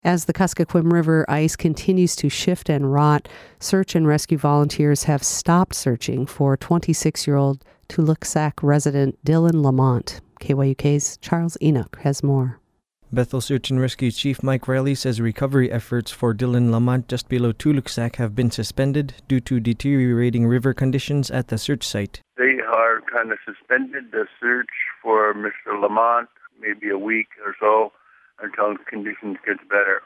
As the Kuskokwim River ice continues to shift and rot, search and rescue volunteers have stopped searching for 26-year-old Tuluksak resident Dylan Lamont. KYUK's Charles Enoch has more. Bethel Search and Rescue Chief Mike Riley says recovery efforts for Dylan Lamont just below Tuluksak have been suspended due to deteriorating river conditions at the search site. They are kind of suspended the search for Mr. Lamont, maybe a week or so, until conditions get better.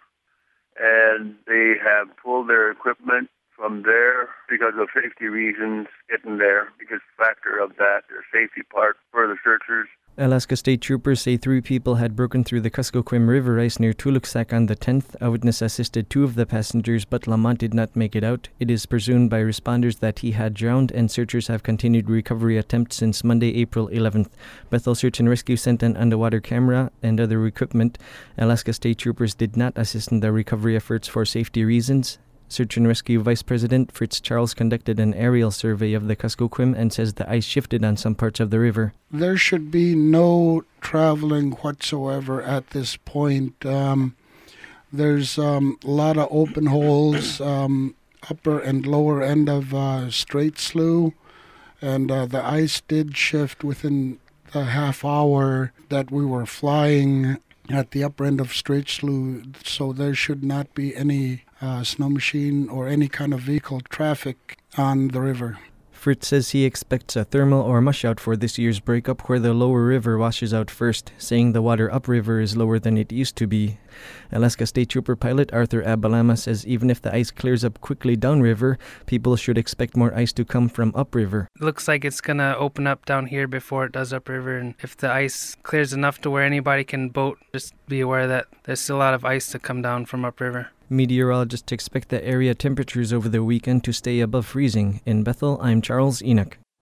And they have pulled their equipment from there because of safety reasons getting there, because factor of that, their safety part for the searchers. Alaska State Troopers say 3 people had broken through the Kuskokwim River ice near Tuluksak on the 10th. A witness assisted 2 of the passengers, but Lamont did not make it out. It is presumed by responders that he had drowned, and searchers have continued recovery attempts since Monday, April 11th. Bethel Search and Rescue sent an underwater camera and other equipment. Alaska State Troopers did not assist in the recovery efforts for safety reasons. Search and Rescue Vice President Fritz Charles conducted an aerial survey of the Kuskokwim and says the ice shifted on some parts of the river. There should be no traveling whatsoever at this point. There's a lot of open holes, upper and lower end of Straight Slough, and the ice did shift within the half hour that we were flying at the upper end of Straight Slough, so there should not be any snow machine or any kind of vehicle traffic on the river. Fritz says he expects a thermal or mushout for this year's breakup where the lower river washes out first, saying the water upriver is lower than it used to be. Alaska State Trooper pilot Arthur Abalama says even if the ice clears up quickly downriver, people should expect more ice to come from upriver. It looks like it's going to open up down here before it does upriver, and if the ice clears enough to where anybody can boat, just be aware that there's still a lot of ice to come down from upriver. Meteorologists expect the area temperatures over the weekend to stay above freezing. In Bethel, I'm Charles Enoch.